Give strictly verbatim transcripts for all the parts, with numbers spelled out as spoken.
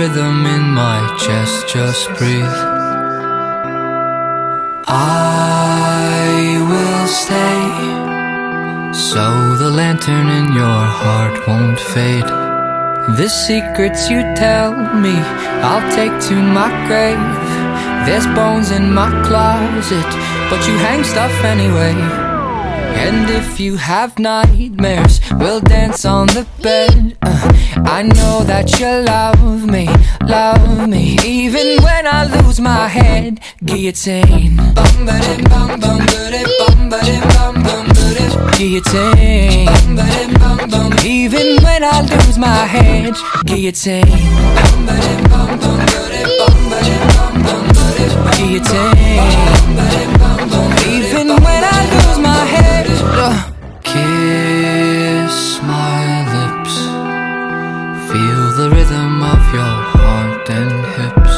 rhythm in my chest, just breathe. I will stay, so the lantern in your heart won't fade. The secrets you tell me, I'll take to my grave. There's bones in my closet, but you hang stuff anyway. And if you have nightmares, we'll dance on the bed. uh, I know that you love me, love me, even when I lose my head. Guillotine. Bum ba dim bum bum bum bum bum. Guillotine. Bum ba dim bum bum. Even when I lose my head. Guillotine. Bum ba dim bum bum bum bum. Guillotine. Bum ba dim bum bum. Even when I lose my head. uh. Kiss my lips, feel the rhythm of your heart and hips.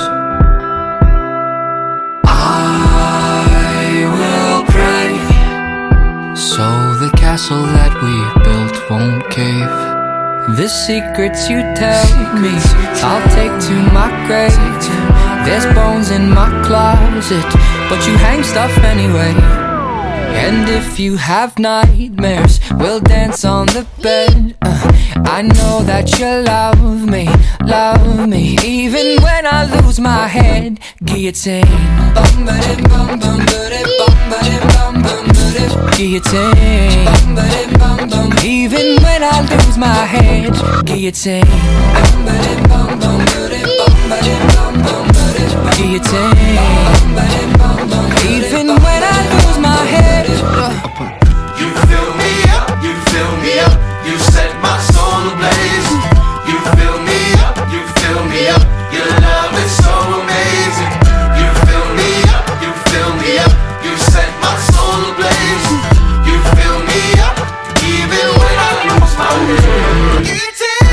I will pray, so the castle that we built won't cave. The secrets you tell me, I'll take to my grave. There's bones in my closet, but you hang stuff anyway. And if you have nightmares, we'll dance on the bed. uh, I know that you love me, love me, even when I lose my head. Guillotine. Bum ba dim bum bum bum bum bum. Guillotine. Bum ba dim bum bum. Even when I lose my head. Guillotine. Bum ba dim bum bum bum bum. Guillotine. Bum ba dim bum bum. Even when I lose my head. You fill me up, you fill me up, you set my soul ablaze. You fill me up, you fill me up, your love is so amazing. You fill me up, you fill me up, you set my soul ablaze. You fill me up, even when I lose my way. You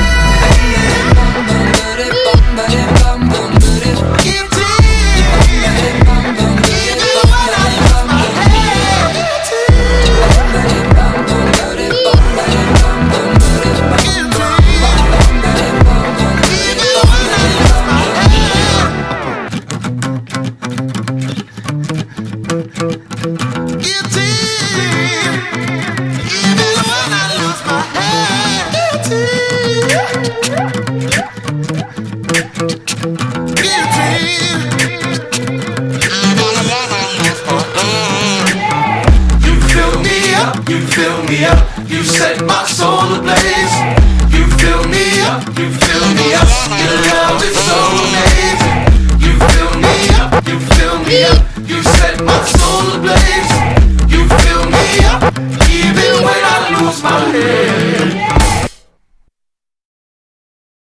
fill me up, you set my soul ablaze. You fill me up, you fill me up, your love is so amazing. You fill me up, you fill me up, you set my soul ablaze.